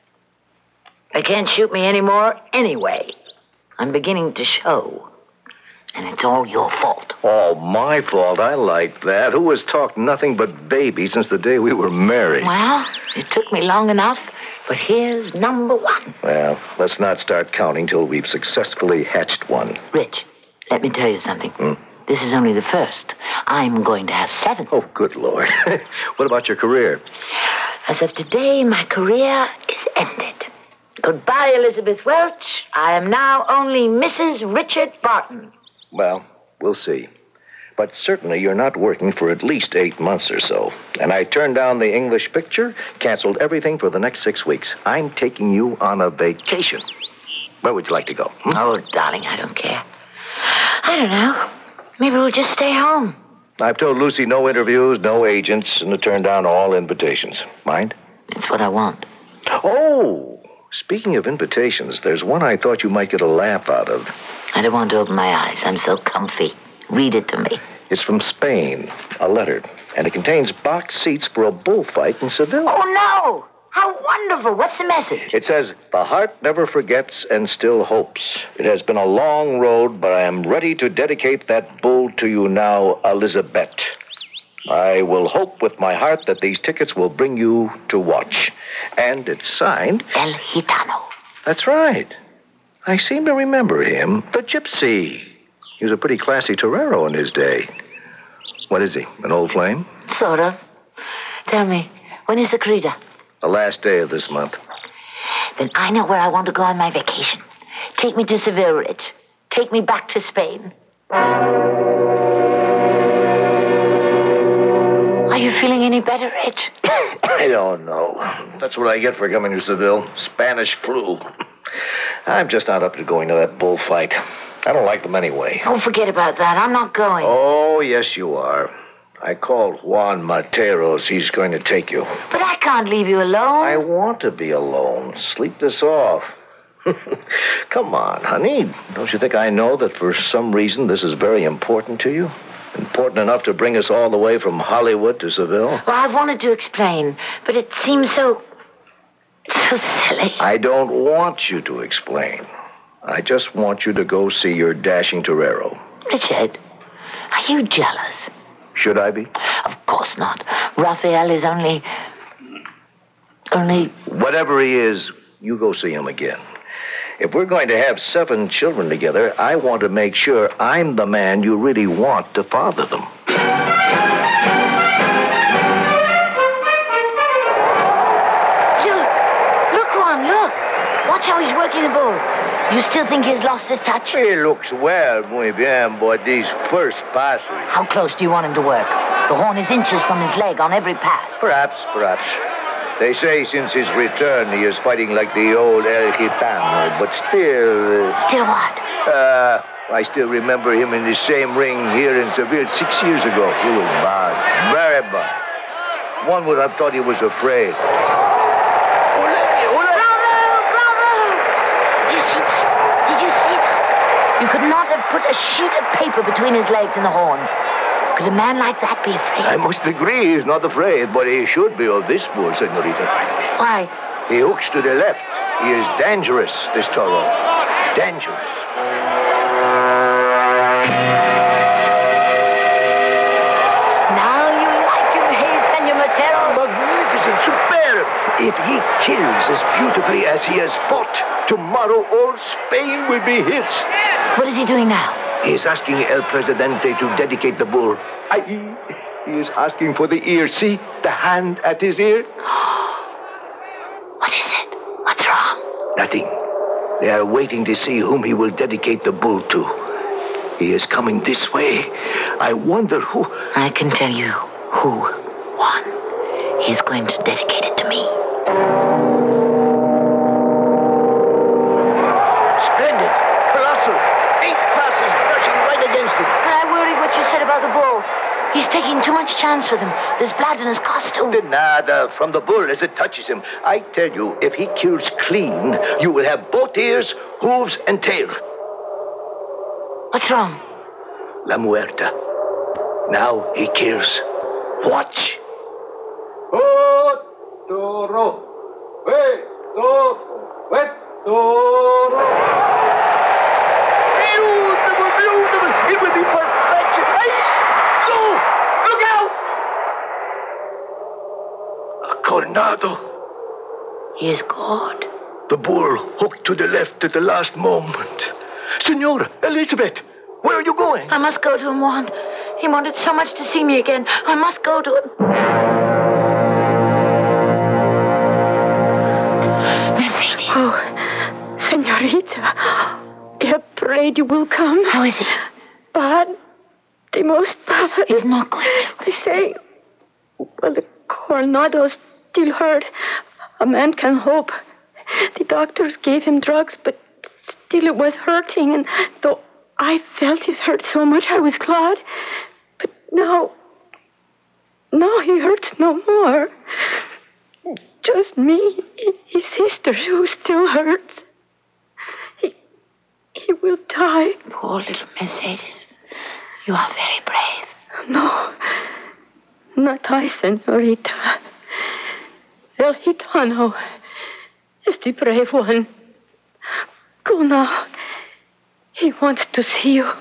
They can't shoot me anymore anyway. I'm beginning to show. And it's all your fault. All my fault? I like that. Who has talked nothing but baby since the day we were married? Well, it took me long enough, but here's number one. Well, let's not start counting till we've successfully hatched one. Rich, let me tell you something. Hmm? This is only the first. I'm going to have seven. Oh, good Lord. What about your career? As of today, my career is ended. Goodbye, Elizabeth Welch. I am now only Missus Richard Barton. Well, we'll see. But certainly you're not working for at least eight months or so. And I turned down the English picture, canceled everything for the next six weeks. I'm taking you on a vacation. Where would you like to go? Hmm? Oh, darling, I don't care. I don't know. Maybe we'll just stay home. I've told Lucy no interviews, no agents, and to turn down all invitations. Mind? It's what I want. Oh, speaking of invitations, there's one I thought you might get a laugh out of. I don't want to open my eyes. I'm so comfy. Read it to me. It's from Spain, a letter, and it contains box seats for a bullfight in Seville. Oh, no! How wonderful. What's the message? It says, the heart never forgets and still hopes. It has been a long road, but I am ready to dedicate that bull to you now, Elizabeth. I will hope with my heart that these tickets will bring you to watch. And it's signed... El Gitano. That's right. I seem to remember him. The Gypsy. He was a pretty classy torero in his day. What is he, an old flame? Sort of. Tell me, when is the corrida? The last day of this month. Then I know where I want to go on my vacation. Take me to Seville, Rich. Take me back to Spain. Are you feeling any better, Rich? I don't know. That's what I get for coming to Seville. Spanish flu. I'm just not up to going to that bullfight. I don't like them anyway. Oh, forget about that. I'm not going. Oh, yes, you are. I called Juan Materos. He's going to take you. But I can't leave you alone. I want to be alone. Sleep this off. Come on, honey. Don't you think I know that for some reason this is very important to you? Important enough to bring us all the way from Hollywood to Seville? Well, I've wanted to explain, but it seems so... so silly. I don't want you to explain. I just want you to go see your dashing torero. Richard, are you jealous? Should I be? Of course not. Raphael is only... only... Whatever he is, you go see him again. If we're going to have seven children together, I want to make sure I'm the man you really want to father them. Look, look, Juan, look. Watch how he's working the bull. You still think he's lost his touch? He looks well, muy bien, but these first passes... How close do you want him to work? The horn is inches from his leg on every pass. Perhaps, perhaps. They say since his return he is fighting like the old El Gitano, but still... Uh, still what? Uh, I still remember him in the same ring here in Seville six years ago. He was bad, very bad. One would have thought he was afraid. You could not have put a sheet of paper between his legs and the horn. Could a man like that be afraid? I must agree he's not afraid, but he should be of this bull, senorita. Why? He hooks to the left. He is dangerous, this toro. Dangerous. Now you like him, hey, Senor Mateo? Magnificent, superb. If he kills as beautifully as he has fought, tomorrow all Spain will be his. What is he doing now? He is asking El Presidente to dedicate the bull. I, he is asking for the ear. See? The hand at his ear. What is it? What's wrong? Nothing. They are waiting to see whom he will dedicate the bull to. He is coming this way. I wonder who... I can tell you who. One. He's going to dedicate it to me. Splendid. Colossal. Eight passes brushing right against him. I worry what you said about the bull. He's taking too much chance with him. There's blood in his costume. The nada from the bull as it touches him. I tell you, if he kills clean, you will have both ears, hooves, and tail. What's wrong? La Muerta. Now he kills. Watch. Oh, toro. Wait, toro. Wait, toro. Beautiful, beautiful. It will be perfection. Hey, go! Look out! A Coronado. He is God. The bull hooked to the left at the last moment. Senora, Elizabeth, where are you going? I must go to him, Juan. He wanted so much to see me again. I must go to him. Mercedes. Oh, senorita, I prayed you will come. How is he? Bad. The most bad. He's not going to. They say, well, the Coronado's still hurt. A man can hope. The doctors gave him drugs, but still it was hurting, and though I felt it hurt so much, I was glad. But now, now he hurts no more. Just me, his sister, who still hurts. He, he will die. Poor little Mercedes. You are very brave. No, not I, senorita. El Gitano is the brave one. Go now. He wants to see you.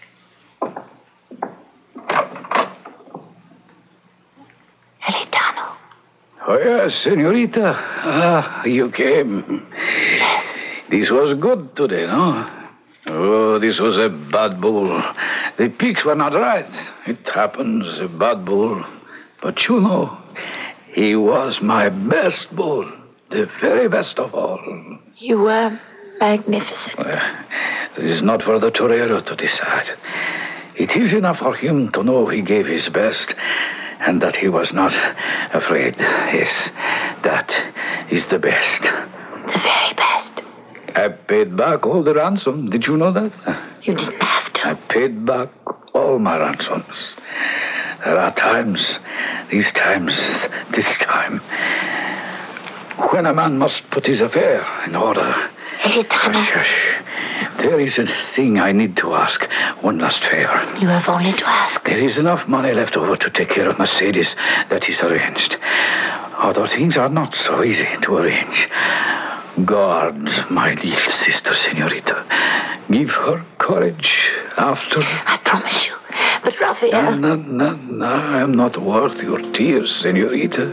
El Gitano. Oh, yes, senorita. Ah, you came. This was good today, no? Oh, this was a bad bull. The pigs were not right. It happens, a bad bull. But you know, he was my best bull. The very best of all. You were magnificent. Well, it is not for the torero to decide. It is enough for him to know he gave his best and that he was not afraid. Yes, that is the best. The very best. I paid back all the ransom. Did you know that? You didn't have to. I paid back all my ransoms. There are times, these times, this time, when a man must put his affair in order. Elitano. Shush, shush. There is a thing I need to ask. One last favor. You have only to ask. There is enough money left over to take care of Mercedes. That is arranged. Other things are not so easy to arrange. Guard my little sister, senorita. Give her courage after... I promise you. But Raphael... No, no, no, no. I am not worth your tears, senorita.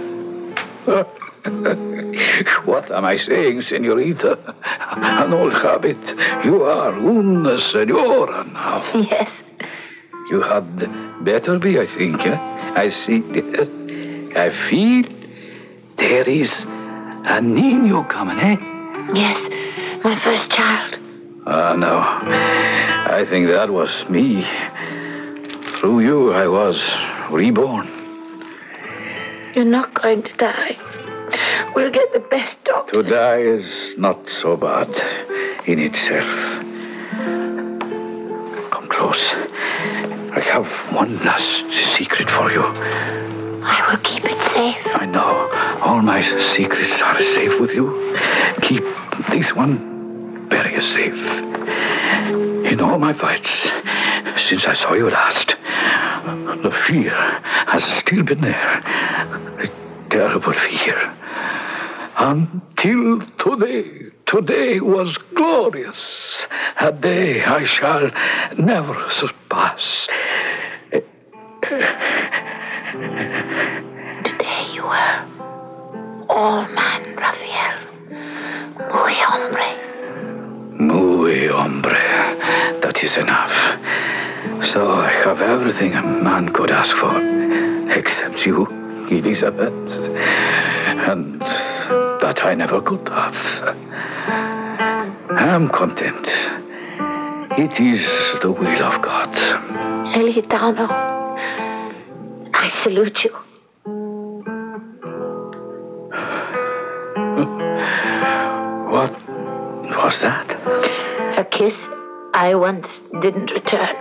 What am I saying, senorita? An old habit. You are una senora now. Yes. You had better be, I think. Eh? I see. I feel there is a Nino coming, eh? Yes, my first child. Ah, uh, no. I think that was me. Through you, I was reborn. You're not going to die. We'll get the best doctor. To die is not so bad in itself. Come close. I have one last secret for you. I will keep it safe. I know. All my secrets are safe with you. Keep this one very safe. In all my fights, since I saw you last, the fear has still been there. A terrible fear. Until today. Today was glorious. A day I shall never surpass. Today you were all man, Raphael. Muy hombre. Muy hombre. That is enough. So I have everything a man could ask for, except you, Elizabeth. And that I never could have. I am content. It is the will of God. Elitano, I salute you. What was that? A kiss I once didn't return.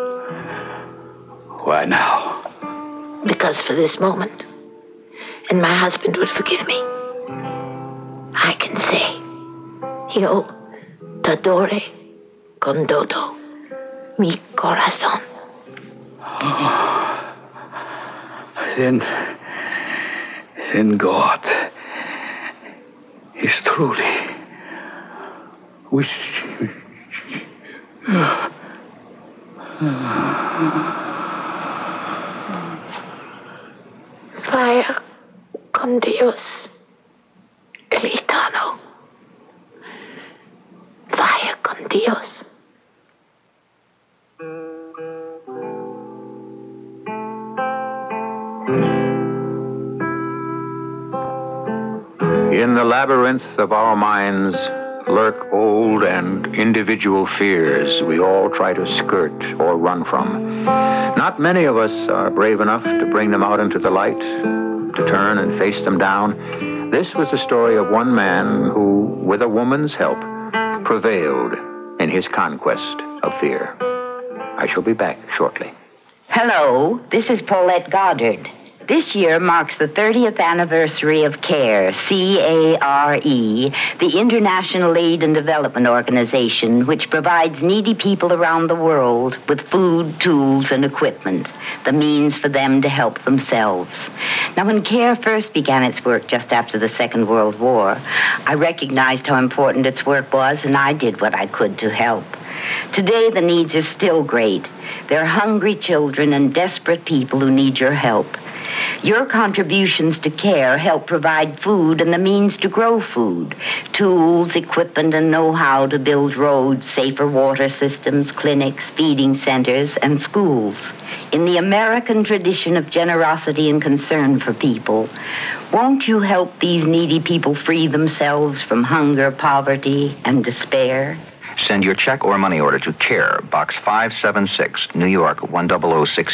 Why now? Because for this moment, and my husband would forgive me, I can say, Yo t'adore con todo mi corazón. Oh, then, then God is truly with you. Vaya con Dios, Elitano. Vaya con Dios. In the labyrinth of our minds lurk old and individual fears we all try to skirt or run from. Not many of us are brave enough to bring them out into the light, to turn and face them down. This was the story of one man who, with a woman's help, prevailed in his conquest of fear. I shall be back shortly. Hello, this is Paulette Goddard. This year marks the thirtieth anniversary of CARE, C A R E, the International Aid and Development Organization, which provides needy people around the world with food, tools, and equipment, the means for them to help themselves. Now, when CARE first began its work just after the Second World War, I recognized how important its work was, and I did what I could to help. Today, the needs are still great. There are hungry children and desperate people who need your help. Your contributions to CARE help provide food and the means to grow food, tools, equipment, and know-how to build roads, safer water systems, clinics, feeding centers, and schools. In the American tradition of generosity and concern for people, won't you help these needy people free themselves from hunger, poverty, and despair? Send your check or money order to CARE, Box five seven six, New York one zero zero one six.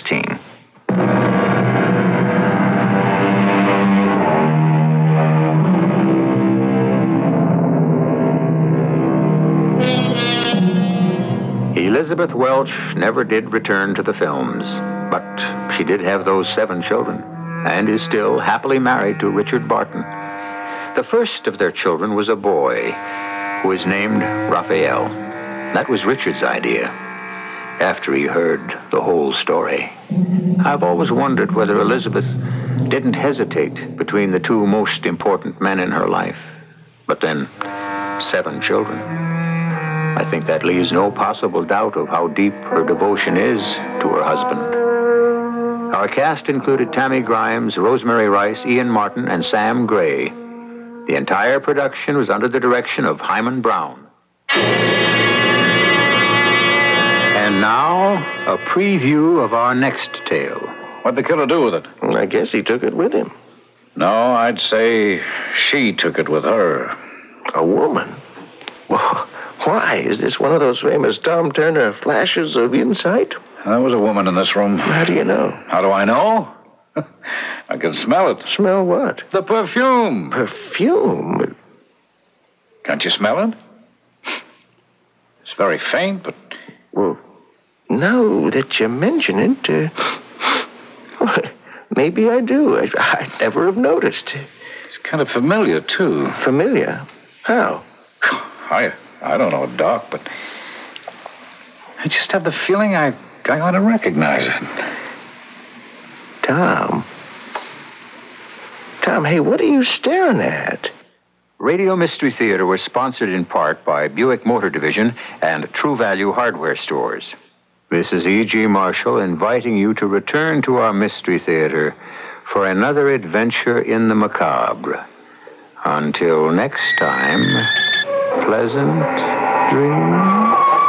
Elizabeth Welch never did return to the films. But she did have those seven children and is still happily married to Richard Barton. The first of their children was a boy who is named Raphael. That was Richard's idea after he heard the whole story. I've always wondered whether Elizabeth didn't hesitate between the two most important men in her life. But then, seven children. I think that leaves no possible doubt of how deep her devotion is to her husband. Our cast included Tammy Grimes, Rosemary Rice, Ian Martin, and Sam Gray. The entire production was under the direction of Hyman Brown. And now, a preview of our next tale. What'd the killer do with it? I guess he took it with him. No, I'd say she took it with her. A woman? Well, why? Is this one of those famous Tom Turner flashes of insight? There was a woman in this room. How do you know? How do I know? I can smell it. Smell what? The perfume. Perfume? Can't you smell it? It's very faint, but... Well, now that you mention it, uh, well, maybe I do. I, I'd never have noticed. It's kind of familiar, too. Familiar? How? I I don't know, Doc, but I just have the feeling I, I ought to recognize it. Tom. Tom, hey, what are you staring at? Radio Mystery Theater was sponsored in part by Buick Motor Division and True Value Hardware Stores. This is E G. Marshall inviting you to return to our Mystery Theater for another adventure in the macabre. Until next time, pleasant dreams.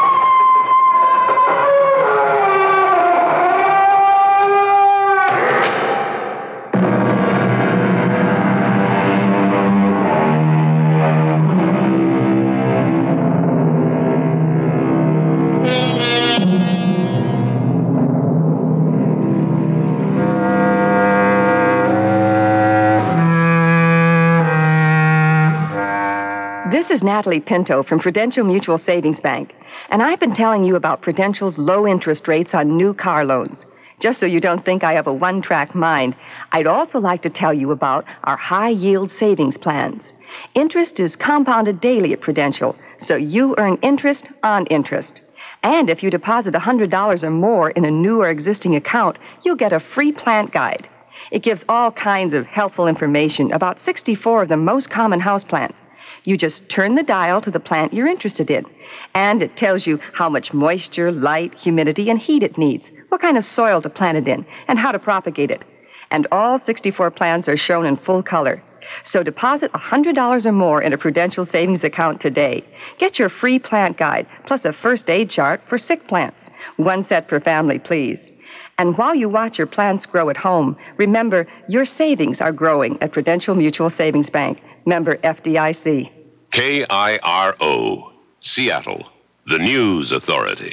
This is Natalie Pinto from Prudential Mutual Savings Bank, and I've been telling you about Prudential's low interest rates on new car loans. Just so you don't think I have a one-track mind, I'd also like to tell you about our high-yield savings plans. Interest is compounded daily at Prudential, so you earn interest on interest. And if you deposit one hundred dollars or more in a new or existing account, you'll get a free plant guide. It gives all kinds of helpful information about sixty-four of the most common houseplants. You just turn the dial to the plant you're interested in, and it tells you how much moisture, light, humidity, and heat it needs, what kind of soil to plant it in, and how to propagate it. And all sixty-four plants are shown in full color. So deposit one hundred dollars or more in a Prudential savings account today. Get your free plant guide, plus a first aid chart for sick plants. One set per family, please. And while you watch your plants grow at home, remember your savings are growing at Prudential Mutual Savings Bank. Member F D I C. K I R O, Seattle, the News Authority.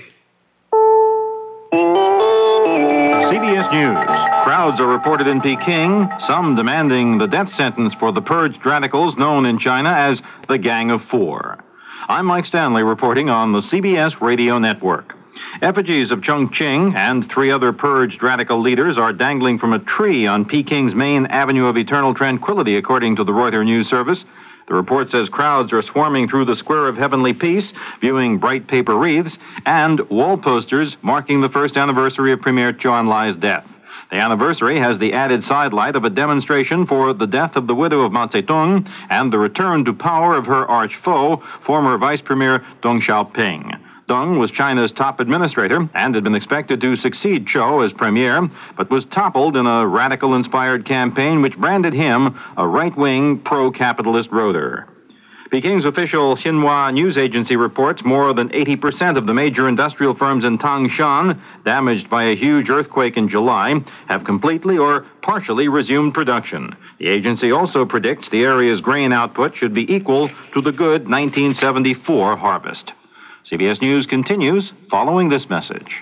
C B S News. Crowds are reported in Peking, some demanding the death sentence for the purged radicals known in China as the Gang of Four. I'm Mike Stanley reporting on the C B S Radio Network. Effigies of Chongqing and three other purged radical leaders are dangling from a tree on Peking's main Avenue of Eternal Tranquility, according to the Reuters News Service. The report says crowds are swarming through the Square of Heavenly Peace, viewing bright paper wreaths, and wall posters marking the first anniversary of Premier Zhou Enlai's death. The anniversary has the added sidelight of a demonstration for the death of the widow of Mao Zedong and the return to power of her arch foe, former Vice Premier Deng Xiaoping. Deng was China's top administrator and had been expected to succeed Zhou as premier, but was toppled in a radical-inspired campaign which branded him a right-wing, pro-capitalist roader. Peking's official Xinhua news agency reports more than eighty percent of the major industrial firms in Tangshan, damaged by a huge earthquake in July, have completely or partially resumed production. The agency also predicts the area's grain output should be equal to the good nineteen seventy-four harvest. C B S News continues following this message.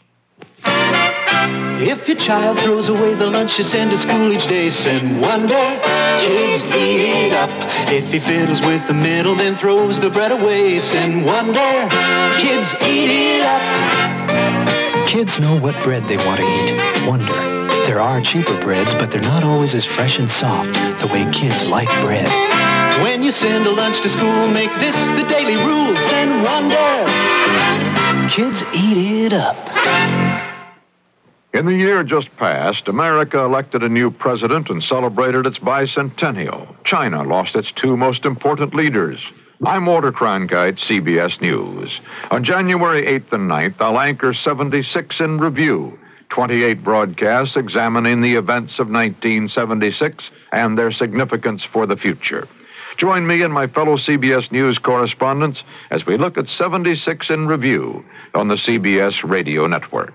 If your child throws away the lunch you send to school each day, send Wonder. Kids eat it up. If he fiddles with the middle, then throws the bread away, send Wonder. Kids eat it up. Kids know what bread they want to eat. Wonder. There are cheaper breads, but they're not always as fresh and soft the way kids like bread. When you send a lunch to school, make this the daily rule. Send Wonder. Kids eat it up. In the year just past, America elected a new president and celebrated its bicentennial. China lost its two most important leaders. I'm Walter Cronkite, C B S News. On January eighth and ninth, I'll anchor seventy-six in review, twenty-eight broadcasts examining the events of nineteen seventy-six and their significance for the future. Join me and my fellow C B S News correspondents as we look at seventy-six in review on the C B S Radio Network.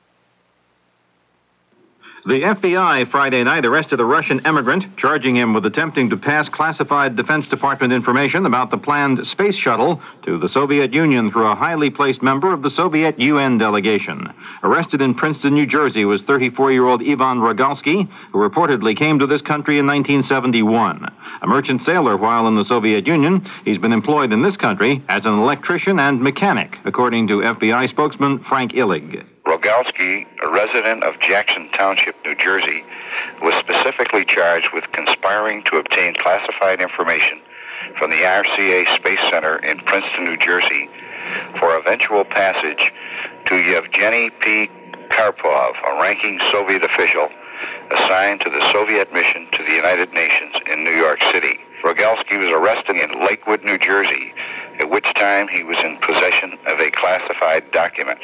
The F B I Friday night arrested a Russian immigrant, charging him with attempting to pass classified Defense Department information about the planned space shuttle to the Soviet Union through a highly placed member of the Soviet U N delegation. Arrested in Princeton, New Jersey, was thirty-four-year-old Ivan Rogalsky, who reportedly came to this country in nineteen seventy-one. A merchant sailor while in the Soviet Union, he's been employed in this country as an electrician and mechanic, according to F B I spokesman Frank Illig. Rogalsky, a resident of Jackson Township, New Jersey, was specifically charged with conspiring to obtain classified information from the R C A Space Center in Princeton, New Jersey, for eventual passage to Yevgeny P. Karpov, a ranking Soviet official assigned to the Soviet mission to the United Nations in New York City. Rogalsky was arrested in Lakewood, New Jersey, at which time he was in possession of a classified document.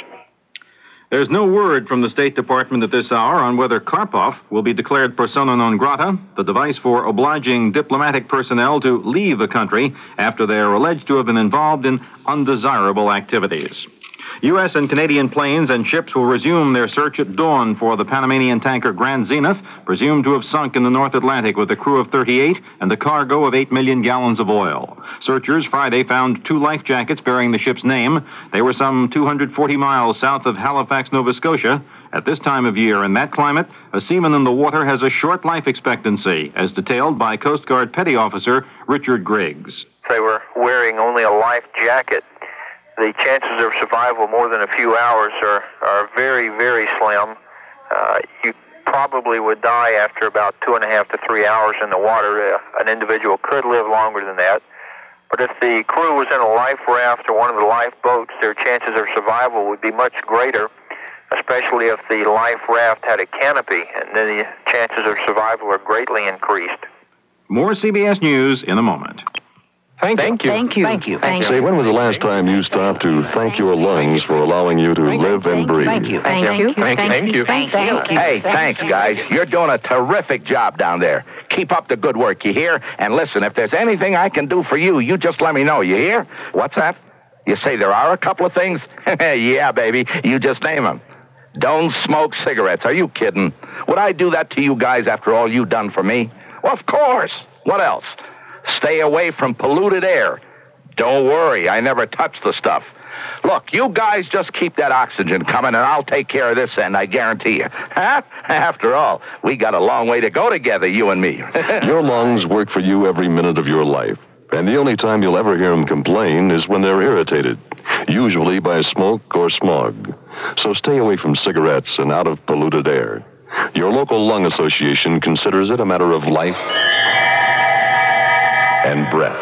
There's no word from the State Department at this hour on whether Karpov will be declared persona non grata, the device for obliging diplomatic personnel to leave the country after they are alleged to have been involved in undesirable activities. U S and Canadian planes and ships will resume their search at dawn for the Panamanian tanker Grand Zenith, presumed to have sunk in the North Atlantic with a crew of thirty-eight and a cargo of eight million gallons of oil. Searchers Friday found two life jackets bearing the ship's name. They were some two hundred forty miles south of Halifax, Nova Scotia. At this time of year in that climate, a seaman in the water has a short life expectancy, as detailed by Coast Guard Petty Officer Richard Griggs. They were wearing only a life jacket. The chances of survival more than a few hours are, are very, very slim. Uh, you probably would die after about two and a half to three hours in the water. Uh, an individual could live longer than that. But if the crew was in a life raft or one of the lifeboats, their chances of survival would be much greater, especially if the life raft had a canopy, and then the chances of survival are greatly increased. More C B S News in a moment. Thank, thank you. Thank you. Thank you. Thank you. Say, when was the last time you stopped to thank your lungs for allowing you to thank live you. and breathe? Thank you. Thank, thank you. you. Thank, thank you. Thank you. you. Hey, thanks, guys. You're doing a terrific job down there. Keep up the good work, you hear? And listen, if there's anything I can do for you, you just let me know, you hear? What's that? You say there are a couple of things? Yeah, baby. You just name them. Don't smoke cigarettes. Are you kidding? Would I do that to you guys after all you've done for me? Well, of course. What else? Stay away from polluted air. Don't worry, I never touch the stuff. Look, you guys just keep that oxygen coming, and I'll take care of this end, I guarantee you. Huh? After all, we got a long way to go together, you and me. Your lungs work for you every minute of your life, and the only time you'll ever hear them complain is when they're irritated, usually by smoke or smog. So stay away from cigarettes and out of polluted air. Your local lung association considers it a matter of life and breath.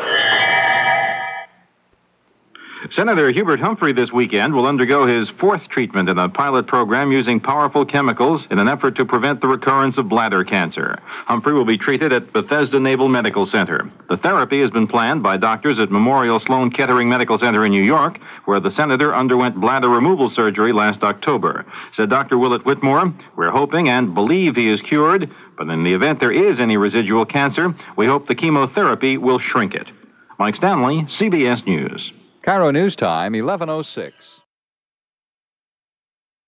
Senator Hubert Humphrey this weekend will undergo his fourth treatment in a pilot program using powerful chemicals in an effort to prevent the recurrence of bladder cancer. Humphrey will be treated at Bethesda Naval Medical Center. The therapy has been planned by doctors at Memorial Sloan Kettering Medical Center in New York, where the senator underwent bladder removal surgery last October. Said Doctor Willett Whitmore, "We're hoping and believe he is cured, but in the event there is any residual cancer, we hope the chemotherapy will shrink it." Mike Stanley, C B S News. Cairo News Time, eleven oh six.